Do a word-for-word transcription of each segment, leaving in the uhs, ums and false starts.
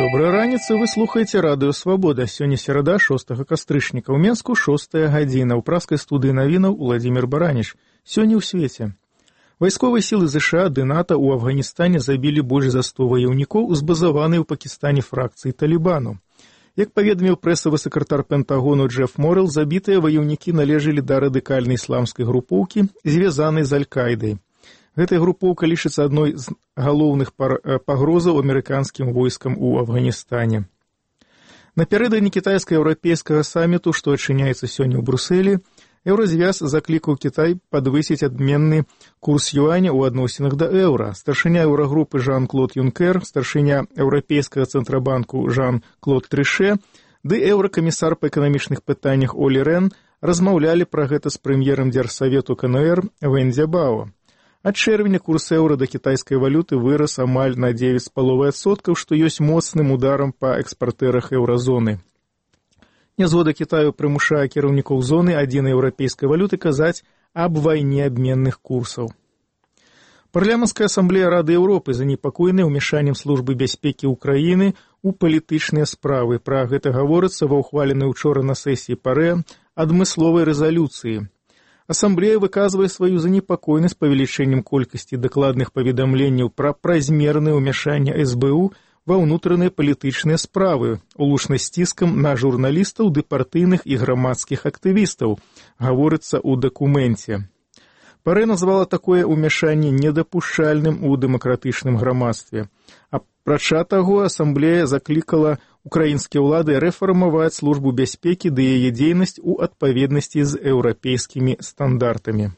Добрая раніца, вы слухаеце радыё Свабода. Сёння серада, шостага кастрычніка. У Менску шостая гадзіна. У праскай студыі навінаў Уладзімір Бараніч. Сёння ў свеце. Вайсковыя сілы ЗША ды НАТО ў Афганістане забілі больш за сто ваяўнікоў, збазаваныя ў Пакістане фракцыі Талібану. Як паведаміў прэсавы сакратар Пентагону Джеф Морэл, забітыя ваяўнікі належалі да радыкальнай ісламскай групоўкі, звязанай з Аль-Кайдай. Гэтая групоўка лічыцца адной з галоўных пагрозаў амерыканскім войскам у Афганістане. Напярэдадні кітайска-еўрапейскага саміту, што адчыняецца сёння ў Брусэлі, Еўразвяз заклікаў Кітай падвысіць адменны курс юаня ў адносінах да еўра. Старшыня еўрагрупы Жан-Клод Юнкер, старшыня Еўрапейскага цэнтрабанку Жан-Клод Трыше ды еўракамісар па эканамічных пытаннях Олі Рен размаўлялі пра гэта з прэм'ерам Дзярсавету КНР Вэн Цзябао. Ад чэрвеня курс еўра да кітайскай валюты вырас амаль на дзевяць з паловай адсоткаў, што ёсць моцным ударам па экспартэрах еўразоны. Нязгода Кітаю прымушае кіраўнікоў зоны адзінай еўрапейскай валюты казаць аб вайне абменных курсаў. Парламенцкая асамблея Рады Еўропы занепакоеная ўмяшаннем службы бяспекі ўкраіны ў палітычныя справы. Пра гэта гаворыцца ва ўхваленай учора на сесіі ПАРЭ адмысловай рэзалюцыі. Асамблея выказвае сваю занепакоенасць павелічэннем колькасці дакладных паведамленняў пра празмернае ўмяшанне эс бэ у ва ўнутраныя палітычныя справы, улучна сціскам на журналістаў ды партыйных і грамадскіх актывістаў, гаворыцца ў дакуменце. ПАРЭ назвала такое ўмяшанне недапушчальным у дэмакратычным грамадстве. Апрача таго, асамблея заклікала украінскія ўлады рэфармаваць службу бяспекі ды яе дзейнасць у адпаведнасці з еўрапейскімі стандартамі.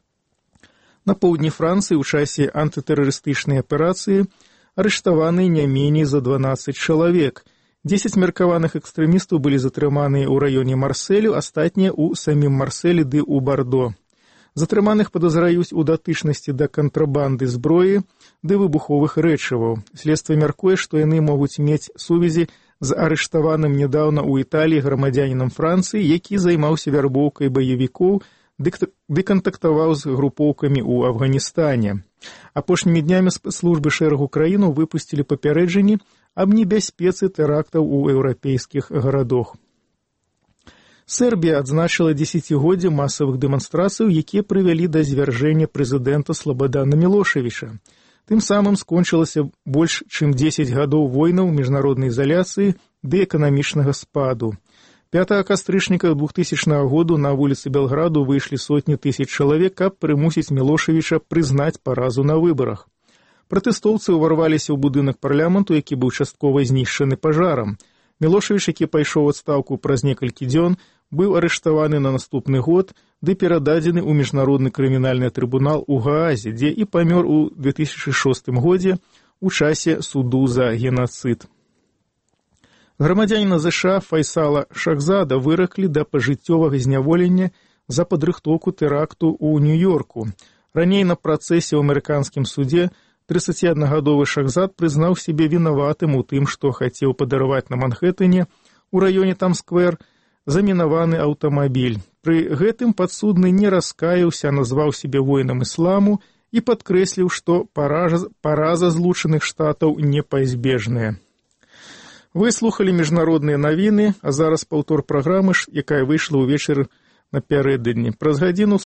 На поўдні Францыі ў часе антытэрарыстычнай аперацыі арыштаваны не меней за дванаццаць чалавек. дзесяць меркаваных экстрэмістаў былі затрыманыя ў раёне Марселю, астатнія ў самім Марселі ды ў Бардо. Затрыманых падазраюць у датычнасці да кантрабанды зброі ды выбуховых рэчываў. Следства мяркуе, што яны могуць мець сувязі з арыштаваным нядаўна ў Італіі грамадзянінам Францыі, які займаўся вярбоўкай баевікоў ды кантактаваў з групоўкамі ў Афганістане. Апошнімі днямі службы шэрагу краінаў выпусцілі папярэджанні аб небяспецы тэрактаў у еўрапейскіх гарадах. Сербія адзначыла дзесяцігоддзе масавых дэманстрацыяў, якія прывялі да звяржэння прэзідэнта Слабадана Мілошавіча. Тым самым скончылася больш чым дзесяць гадоў войнаў, міжнароднай изаляцыі ды эканамічнага спаду. пятага кастрычніка двухтысячнага году на вуліцы Белграду выйшлі сотні тысяч чалавек, каб прымусіць Мілошавіча прызнаць паразу на выбарах. Пратэстоўцы ўварваліся ў будынак парламенту, які быў часткова знішчаны пажарам. Мілошавіч, які пайшоў у адстаўку праз некалькі дзён, быў арыштаваны на наступны год ды перададзены ў міжнародны крымінальны трыбунал у Гаазе, дзе і памёр у две тысячы шостым годзе ў часе суду за генацыд. Грамадзяніна ЗША Файсала Шахзада выраклі да пажыццёвага зняволення за падрыхтоўку тэракту ў Нью-Йорку. Раней на працэсе ў амерыканскім судзе трыццаціаднагадовы Шахзад прызнаў сябе вінаватым у тым, што хацеў падараваць на Манхэтэне у раёне Там-сквер замінаваны аўтамабіль. Пры гэтым падсудны не раскаяўся, назваў сябе воінам ісламу і падкрэсліў, што параза, параза злучаных штатаў непазбежная. Вы слухалі міжнародныя навіны, а зараз паўтор праграмы, якая выйшла ўвечары напярэдадні. Праз гадзіну